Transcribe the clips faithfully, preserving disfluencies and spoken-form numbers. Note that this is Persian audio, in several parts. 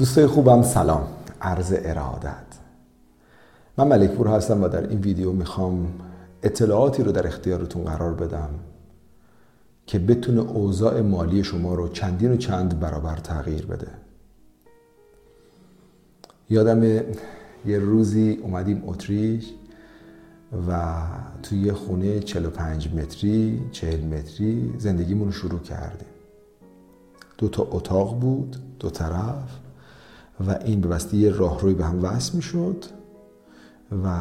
دوستای خوبم سلام، عرض ارادت. من ملکپور هستم و در این ویدیو میخوام اطلاعاتی رو در اختیارتون قرار بدم که بتونه اوضاع مالی شما رو چندین و چند برابر تغییر بده. یادم یه روزی اومدیم اتریش و توی یه خونه چهل و پنج متری چهل متری زندگیمون رو شروع کردیم. دو تا اتاق بود دو طرف و این به واسطه یه راهروی به هم وصل میشد و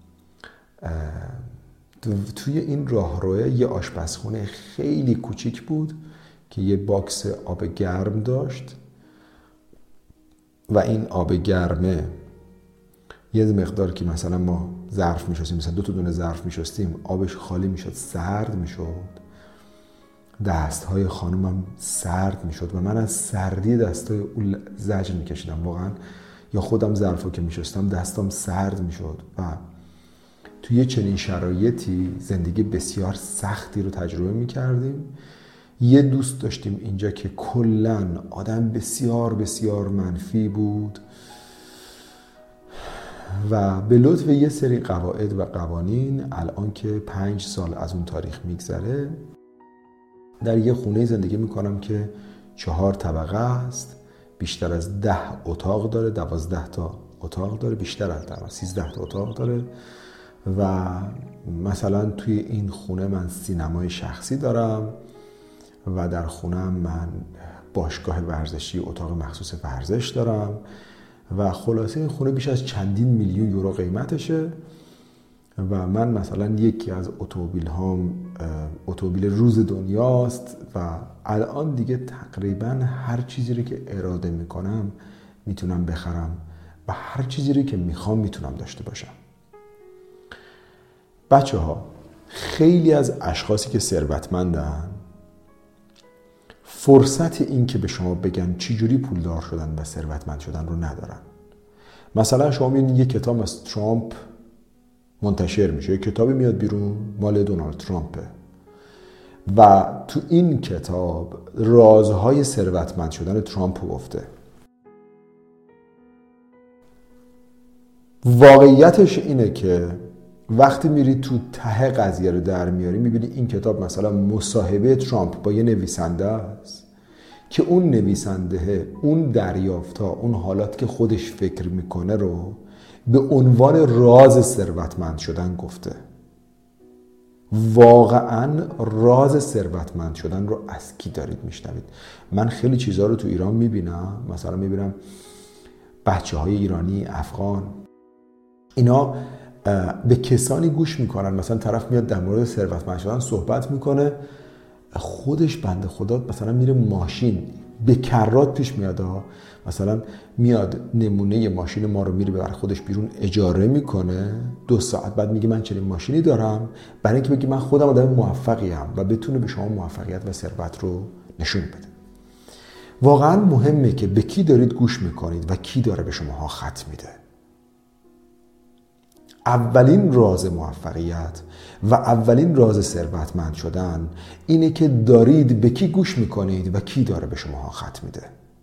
توی این راهروی یه آشپزخونه خیلی کوچیک بود که یه باکس آب گرم داشت و این آب گرمه یه مقدار که مثلا ما ظرف میشستیم، مثلا دو تا دونه ظرف میشستیم، آبش خالی میشد، سرد میشد، دستهای خانومم سرد میشد و من از سردی دستای اون زجر میکشیدم واقعا. یا خودم ظرفو که میشستم دستام سرد میشد و توی چنین شرایطی زندگی بسیار سختی رو تجربه میکردیم. یه دوست داشتیم اینجا که کلن آدم بسیار بسیار منفی بود و به لطف یه سری قواعد و قوانین الان که پنج سال از اون تاریخ میگذره در یه خونه زندگی میکنم که چهار طبقه است، بیشتر از ده اتاق داره، دوازده تا اتاق داره، بیشتر از ده سیزده تا اتاق داره و مثلا توی این خونه من سینمای شخصی دارم و در خونم من باشگاه ورزشی، اتاق مخصوص ورزش دارم و خلاصه این خونه بیش از چندین میلیون یورو قیمتشه و من مثلا یکی از اتومبیل هام اتومبیل روز دنیاست و الان دیگه تقریبا هر چیزی رو که اراده میکنم میتونم بخرم و هر چیزی رو که میخوام میتونم داشته باشم. بچه ها، خیلی از اشخاصی که ثروتمندن فرصت این که به شما بگن چجوری پولدار شدن و ثروتمند شدن رو ندارن. مثلا شما میبینید یه کتاب از ترامپ منتشر میشه، یه کتابی میاد بیرون مال دونالد ترامپه و تو این کتاب رازهای ثروتمند شدن ترامپ رو گفته. واقعیتش اینه که وقتی میری تو ته قضیه رو در میاری میبینی این کتاب مثلا مصاحبه ترامپ با یه نویسنده است که اون نویسنده اون دریافت‌ها، اون حالات که خودش فکر میکنه رو به عنوان راز ثروتمند شدن گفته. واقعا راز ثروتمند شدن رو از کی دارید میشنوید؟ من خیلی چیزها رو تو ایران میبینم، مثلا میبینم بچه های ایرانی، افغان، اینا به کسانی گوش میکنن، مثلا طرف میاد در مورد ثروتمند شدن صحبت میکنه، خودش بنده خدا مثلا میره ماشین به کرات پیش میاد، مثلا میاد نمونه ماشین ما رو میره ببر خودش بیرون اجاره میکنه، دو ساعت بعد میگه من چنین ماشینی دارم، برای اینکه بگه من خودم آدم موفقی ام و بتونه به شما موفقیت و ثروت رو نشون بده. واقعا مهمه که به کی دارید گوش میکنید و کی داره به شماها خط میده. اولین راز موفقیت و اولین راز ثروتمند شدن اینه که دارید به کی گوش میکنید و کی داره به شماها خط میده.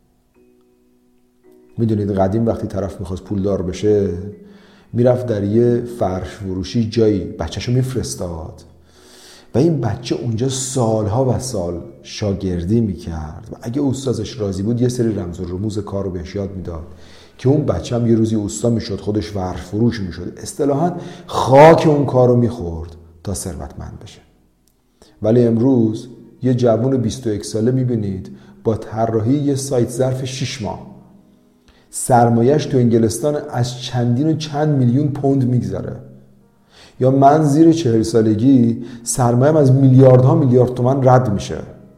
میدونید قدیم وقتی طرف میخواست پولدار بشه میرفت در یه فرش فروشی جایی بچه‌شو میفرستاد و این بچه اونجا سالها و سال شاگردی میکرد و اگه استادش راضی بود یه سری رمز و رموز کار رو بهش یاد میداد که اون بچه هم یه روزی استاد میشد، خودش فرش فروش میشد، اصطلاحاً خاک اون کار رو میخورد تا ثروتمند بشه. ولی امروز یه جوون بیست و یک ساله میبینید با طراحی یه سایت ظرف شش ماه سرمایه‌اش تو انگلستان از چندین و چند میلیون پوند میگذره. یا من زیر چهل سالگی سرمایه‌ام از میلیاردها میلیارد تومان رد میشه.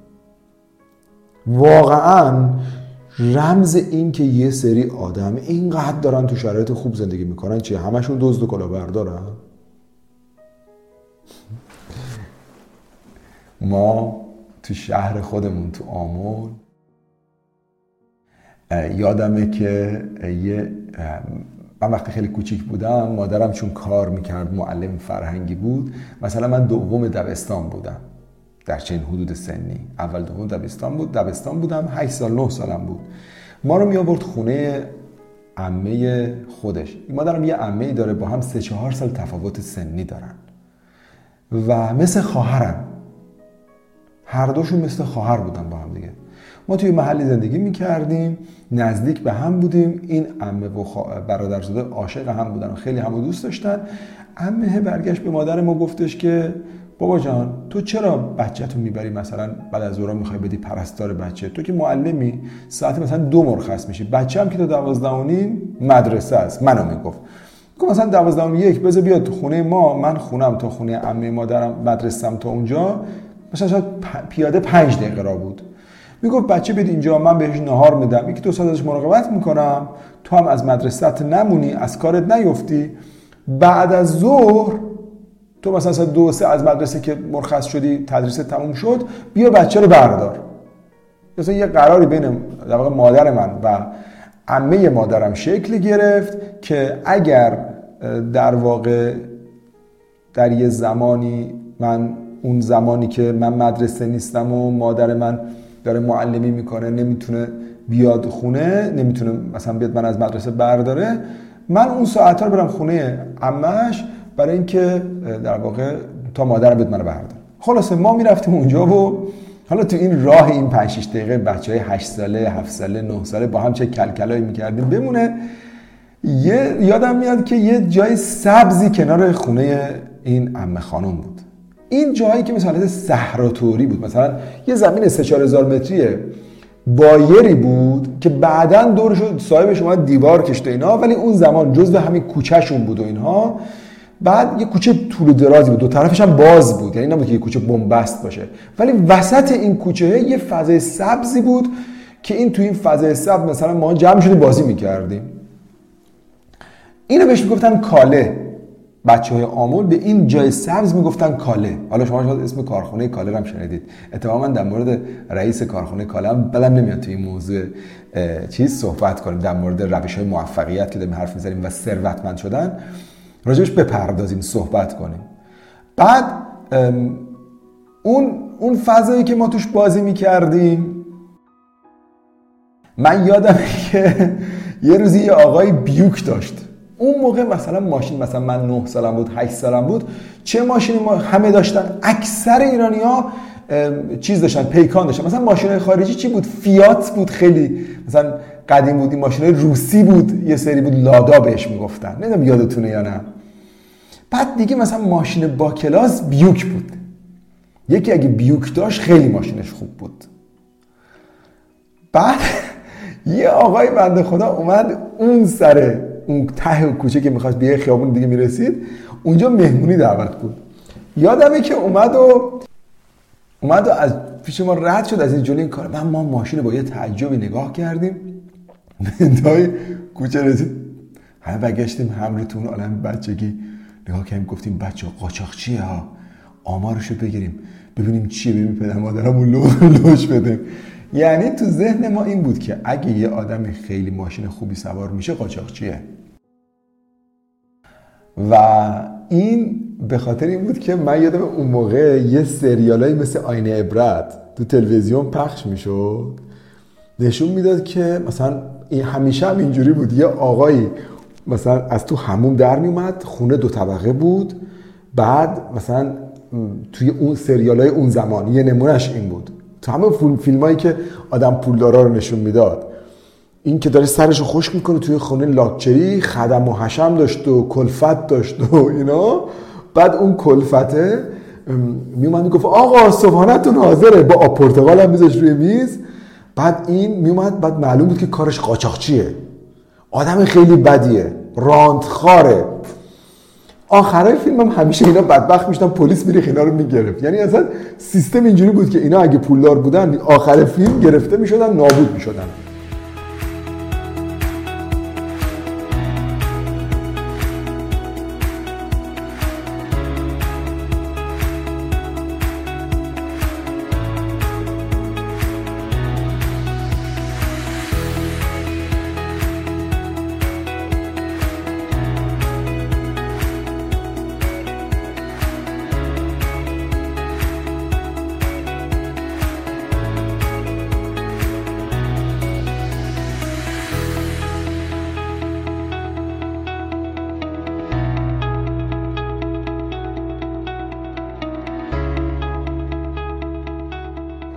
واقعاً رمز این که یه سری آدم اینقدر دارن تو شرایط خوب زندگی میکنن چیه؟ همشون دزد و کلاهبردارن؟ ما تو شهر خودمون تو آمل یادمه که یه من وقتی خیلی کوچیک بودم مادرم چون کار میکرد معلم فرهنگی بود، مثلا من دوم دبستان بودم در چنین حدود سنی، اول دوم دبستان بود دبستان بودم هشت سال نه سالم بود ما رو می آورد خونه عمه خودش. مادرم یه عمه‌ای داره با هم سه چهار سال تفاوت سنی دارن و مثل خواهرن، هر دوشون مثل خواهر بودن با هم دیگه. ما توی محلی زندگی میکردیم، نزدیک به هم بودیم. این عمه و برادرزاده عاشق هم بودن و خیلی همو دوست داشتن. عمه برگشت به مادر ما گفتش که بابا جان تو چرا بچه‌تو میبری مثلا بعد از ظهر میخوای بدی پرستار بچه؟ تو که معلمی ساعت مثلا دو مرخص میشی، بچه هم که تا دوازده و نیم مدرسه است. منو میگفت گفت مثلا دوازده و یک بذار بیاد تو خونه ما، من خونم تا خونه عمه مادرم، مدرسه‌ام تا اونجا مثلا شاید پیاده پنج دقیقه را بود. میگفت بچه بیاد اینجا، من بهش نهار میدم، یکی دو ساعت ازش مراقبت میکنم، تو هم از مدرسه‌ت نمونی، از کارت نیفتی، بعد از ظهر تو مثلا ساعت دو سه از مدرسه که مرخص شدی تدریس تموم شد بیا بچه رو بردار. مثلا یه قراری بین در واقع مادر من و عمه مادرم شکل گرفت که اگر در واقع در یه زمانی من اون زمانی که من مدرسه نیستم و مادر من داره معلمی میکنه نمیتونه بیاد خونه، نمیتونه مثلا بیاد من از مدرسه برداره، من اون ساعت‌ها رو برم خونه عمه‌اش برای اینکه در واقع تا مادرم بیاد منو برداره. خلاصه ما میرفتیم اونجا و حالا تو این راه این پنج شش دقیقه بچهای هشت ساله، هفت ساله، نه ساله با هم چه کلکلایی میکردیم بمونه. یه یادم میاد که یه جای سبزی کنار خونه این عمه خانم بود. این جایی که مثلا صحراتوری بود، مثلا یه زمین سه چهار هزار متری بایری بود که بعداً دورش صاحبش اومد دیوار کشته اینا، ولی اون زمان جزو همین کوچه‌شون بود و اینها. بعد یه کوچه طول و درازی بود، دو طرفش هم باز بود، یعنی نبود که یه کوچه بنبست باشه، ولی وسط این کوچه یه فضای سبزی بود که این تو این فضای سبز مثلا ما جمع شدیم بازی می‌کردیم. اینو بهش میگفتن کاله. بچه‌های آمول به این جای سبز میگفتن کاله. حالا شما شاید اسم کارخونه کاله هم شنیدید. اتفاقا در مورد رئیس کارخونه کاله هم بلم نمیاد تو این موضوع چیز صحبت کنیم، در مورد روش‌های موفقیت که داریم حرف می‌زنیم و ثروتمند شدن راجعش بپردازیم، صحبت کنیم. بعد اون اون فضایی که ما توش بازی می‌کردیم، من یادمه که یه روزی یه آقای بیوک داشت. اون موقع مثلا ماشین، مثلا من نه سالم بود، هشت سالم بود، چه ماشینی ما همه داشتن؟ اکثر ایرانی‌ها چیز داشتن، پیکان داشتن. مثلا ماشین‌های خارجی چی بود؟ فیات بود، خیلی مثلا قدیم بود. این ماشین‌های روسی بود، یه سری بود لادا بهش میگفتن، نمیدونم یادتونه یا نه. بعد دیگه مثلا ماشین با کلاس بیوک بود. یکی اگه بیوک داشت خیلی ماشینش خوب بود. بعد یه آقای بنده خدا اومد اون سره اون ته کوچه که می‌خواست به خیابون دیگه میرسید، اونجا مهمونی دعوت بود. یادمه که اومد و اومد و از پیش ما رد شد از این جلوی این کار. من ما ماشین با یه تعجبی نگاه کردیم، انتهای کوچه رسید، همه برگشتیم حملتون عالم بچگی نگاه کردیم، گفتیم بچه قاچاقچیه ها، آمارشو بگیریم ببینیم چیه، ببینیم پدر مادرمون لوش بدیم. یعنی تو ذهن ما این بود که اگه یه آدم خیلی ماشین خوبی سوار میشه قاچاقچیه. و این به خاطر این بود که من یادم اون موقع یه سریالایی مثل آینه عبرت تو تلویزیون پخش میشد، نشون میداد که مثلا این همیشه هم اینجوری بود، یه آقایی مثلا از تو حموم در میومد، خونه دو طبقه بود، بعد مثلا توی اون سریالای اون زمان یه نمونهش این بود، تو همه فیلمایی که آدم پولدارا رو نشون میداد، این که داره سرشو خشک میکنه توی خونه لاکچری، خدم و حشم داشت و کلفت داشت و اینا. بعد اون کلفته میومد میگفت آقا صبحانه‌تون حاضره، با آب پرتقال هم میذاشت روی میز. بعد این میومد، بعد معلوم بود که کارش قاچاقچیه، آدم خیلی بدیه، راندخاره. آخرای فیلم هم همیشه اینا بدبخت میشدن، پلیس میره اینا رو میگرفت. یعنی اصلا سیستم اینجوری بود که اینا اگه پولدار بودن آخر فیلم گرفته میشدن، نابود میشدن.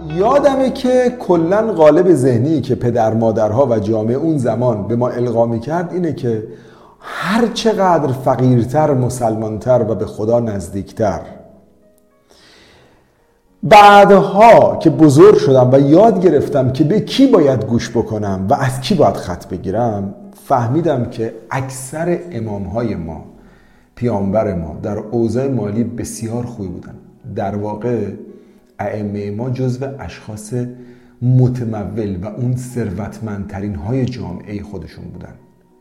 یادمه که کلن قالب ذهنی که پدر مادرها و جامعه اون زمان به ما القا میکرد اینه که هر چقدر فقیرتر، مسلمانتر و به خدا نزدیکتر. بعدها که بزرگ شدم و یاد گرفتم که به کی باید گوش بکنم و از کی باید خط بگیرم، فهمیدم که اکثر امامهای ما، پیامبر ما، در اوضاع مالی بسیار خوبی بودن. در واقع ائمه ما جزو اشخاص متمول و اون ثروتمندترین های جامعه خودشون بودن.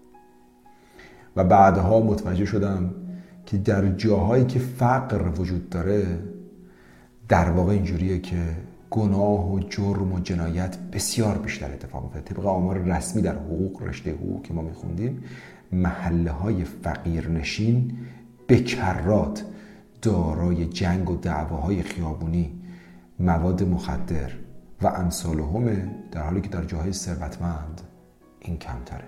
و بعدها متوجه شدم که در جاهایی که فقر وجود داره در واقع اینجوریه که گناه و جرم و جنایت بسیار بیشتر اتفاق میفته. طبق آمار رسمی در حقوق، رشته حقوق که ما میخوندیم، محله های فقیرنشین به کرات دارای جنگ و دعواهای خیابونی، مواد مخدر و امثالهمه، در حالی که در جاهای ثروتمند این کمتره.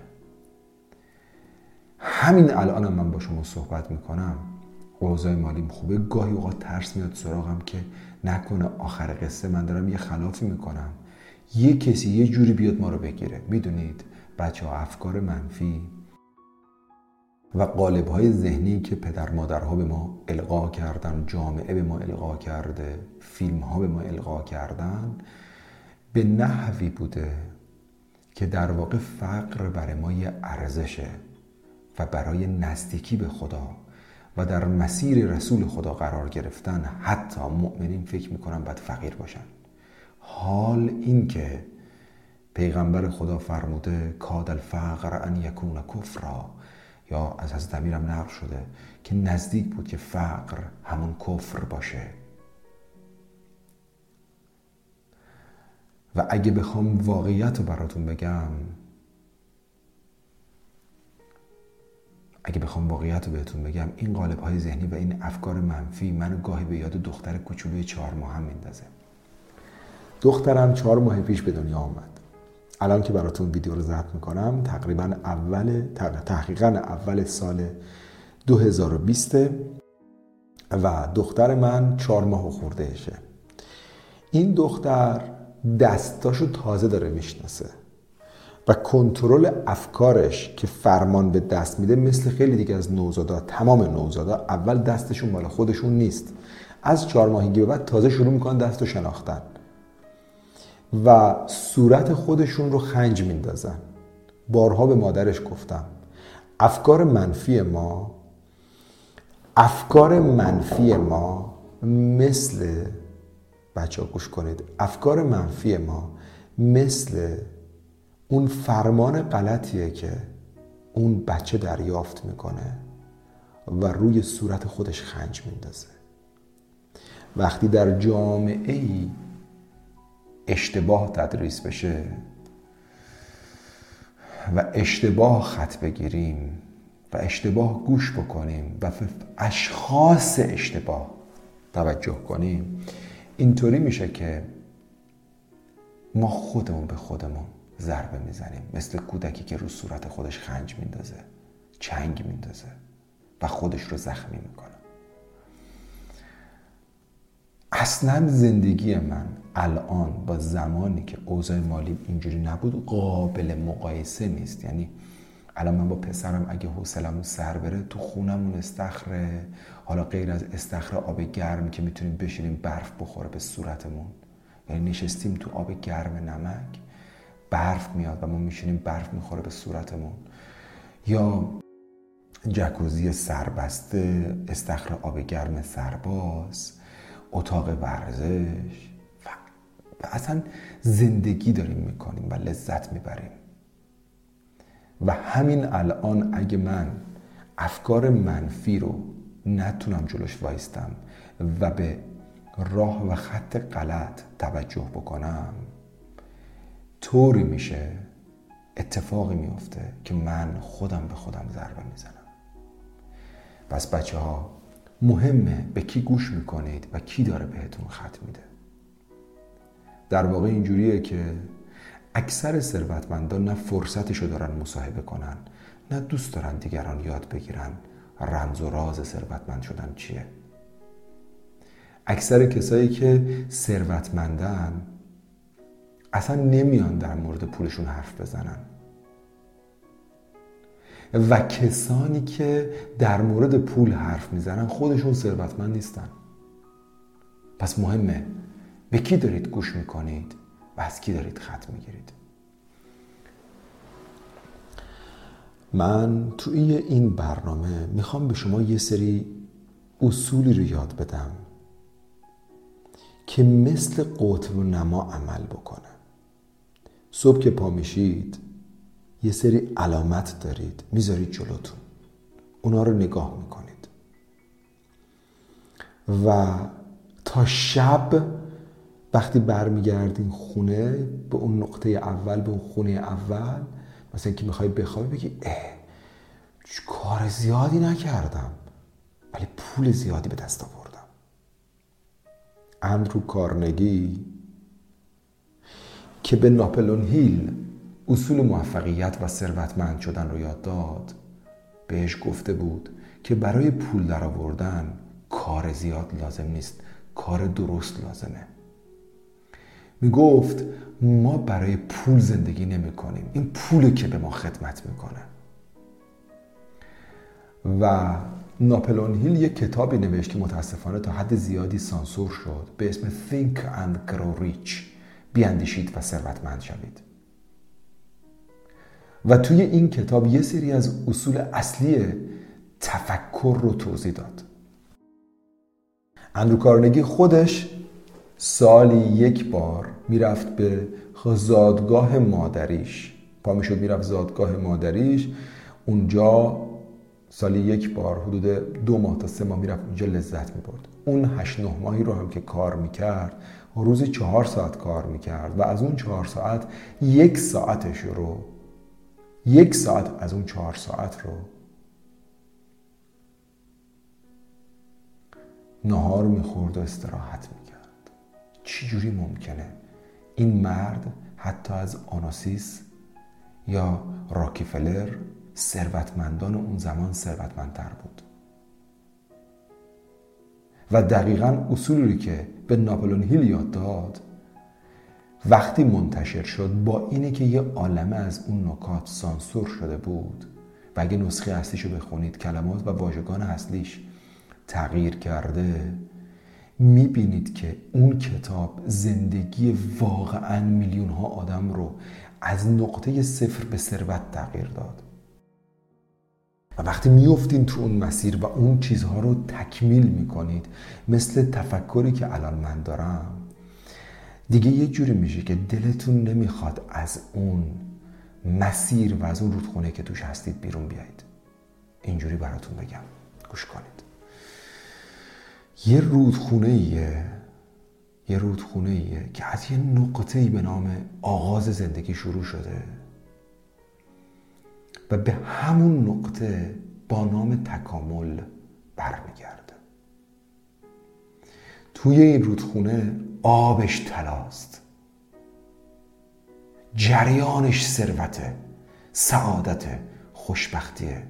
همین الان هم من با شما صحبت میکنم، اوضاع مالیم خوبه، گاهی اوقات ترس میاد سراغم که نکنه آخر قصه من دارم یه خلافی میکنم، یه کسی یه جوری بیاد ما رو بگیره. میدونید بچه ها، افکار منفی و قالب‌های ذهنی که پدر مادرها به ما القا کردن، جامعه به ما القا کرده، فیلم‌ها به ما القا کردن، به نحوی بوده که در واقع فقر برای ما یه ارزشه و برای نزدیکی به خدا و در مسیر رسول خدا قرار گرفتن حتی مؤمنین فکر میکنن باید فقیر باشن. حال این که پیغمبر خدا فرموده کاد الفقر ان یکون کفرا، یا از حضرت امیرم نقل شده که نزدیک بود که فقر همون کفر باشه. و اگه بخوام واقعیت رو براتون بگم اگه بخوام واقعیت رو بهتون بگم این قالب‌های ذهنی و این افکار منفی منو گاهی به یاد دختر کوچولوی چهار ماهم میندازه. دخترم چهار ماه پیش به دنیا آمد. الان که براتون ویدیو رو ضبط میکنم تقریبا اول تحقیقاً اول سال دو هزار و بیست و دختر من چهار ماه خوردهشه. این دختر دستاشو تازه داره میشناسه و کنترل افکارش که فرمان به دست میده مثل خیلی دیگه از نوزادا، تمام نوزادا اول دستشون مال خودشون نیست، از چهار ماهگی به بعد تازه شروع میکنن دستو شناختن و صورت خودشون رو خنج میندازن. بارها به مادرش گفتم افکار منفی ما افکار منفی ما مثل بچه ها گوش کنید افکار منفی ما مثل اون فرمان غلطیه که اون بچه دریافت میکنه و روی صورت خودش خنج میندازه. وقتی در جامعه ای اشتباه تدریس بشه و اشتباه خط بگیریم و اشتباه گوش بکنیم و به اشخاص اشتباه توجه کنیم، اینطوری میشه که ما خودمون به خودمون ضربه میزنیم، مثل کودکی که رو صورت خودش خنج میندازه، چنگ میندازه و خودش رو زخمی میکنه. اصلا زندگی من الان با زمانی که اوضاع مالی اینجوری نبود قابل مقایسه نیست. یعنی الان من با پسرم اگه حوصلمون سر بره تو خونمون استخره، حالا غیر از استخر آب گرم که میتونیم بشینیم برف بخوره به صورتمون، یعنی نشستیم تو آب گرم نمک برف میاد و ما میشینیم برف میخوره به صورتمون، یا جکوزی سربسته، استخر آب گرم سرباز، اتاق ورزش و, و اصلا زندگی داریم میکنیم و لذت میبریم. و همین الان اگه من افکار منفی رو نتونم جلوش وایستم و به راه و خط غلط توجه بکنم، طوری میشه اتفاقی میفته که من خودم به خودم ضربه میزنم. پس بچه ها مهمه به کی گوش میکنید و کی داره بهتون خط میده. در واقع اینجوریه که اکثر ثروتمندان نه فرصتشو دارن مصاحبه کنن، نه دوست دارن دیگران یاد بگیرن رمز و راز ثروتمند شدن چیه. اکثر کسایی که ثروتمندن اصلا نمیان در مورد پولشون حرف بزنن و کسانی که در مورد پول حرف میزنن خودشون ثروتمند نیستن. پس مهمه به کی دارید گوش میکنید و از کی دارید خط میگیرید. من توی این برنامه میخوام به شما یه سری اصولی رو یاد بدم که مثل قطب نما عمل بکنه. صبح که پا میشید یه سری علامت دارید میذارید جلوتون، اونا رو نگاه میکنید و تا شب وقتی برمیگردین خونه به اون نقطه اول، به اون خونه اول، مثلا که میخوای بخوابی بگی اه کار زیادی نکردم ولی پول زیادی به دست آوردم. اندرو کارنگی که به ناپلئون هیل اصول موفقیت و ثروتمند شدن رو یاد داد، بهش گفته بود که برای پول درآوردن کار زیاد لازم نیست، کار درست لازمه. میگفت ما برای پول زندگی نمی کنیم، این پوله که به ما خدمت میکنه. و ناپلئون هیل یک کتابی نوشت که متاسفانه تا حد زیادی سانسور شد به اسم Think and Grow Rich، بیاندیشید و ثروتمند شوید. و توی این کتاب یه سری از اصول اصلی تفکر رو توضیح داد. اندرو کارنگی خودش سالی یک بار میرفت به زادگاه مادریش، پا میشد میرفت زادگاه مادریش، اونجا سالی یک بار حدود دو ماه تا سه ماه میرفت اونجا لذت میبرد. اون هشت نه ماهی رو هم که کار میکرد روزی چهار ساعت کار میکرد و از اون چهار ساعت یک ساعتش رو یک ساعت از اون چهار ساعت رو نهار میخورد و استراحت میکرد. چی جوری ممکنه؟ این مرد حتی از آناسیس یا راکفلر ثروتمندان اون زمان ثروتمندتر بود. و دقیقاً اصولی که به ناپلئون هیل یاد داد وقتی منتشر شد با اینه که یه عالمه از اون نکات سانسور شده بود و اگه نسخه اصلیشو بخونید کلمات و واژگان اصلیش تغییر کرده، میبینید که اون کتاب زندگی واقعاً میلیون ها آدم رو از نقطه صفر به ثروت تغییر داد. و وقتی میافتین تو اون مسیر و اون چیزها رو تکمیل میکنید، مثل تفکری که الان من دارم، دیگه یه جوری میشه که دلتون نمیخواد از اون مسیر و از اون رودخونه که توش هستید بیرون بیایید. اینجوری براتون بگم، گوش کنید. یه رودخونه ایه یه رودخونه ایه که از یه نقطه‌ای به نام آغاز زندگی شروع شده و به همون نقطه با نام تکامل برمیگرده. توی این رودخونه آبش طلاست، جریانش ثروته، سعادته، خوشبختیه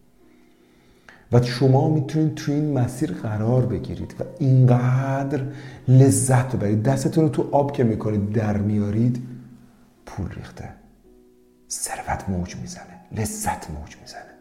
و شما میتونید توی این مسیر قرار بگیرید و اینقدر لذت ببرید. دستتون رو تو آب که میکنید در میارید، پول ریخته، ثروت موج میزنه، لذت موج میزنه.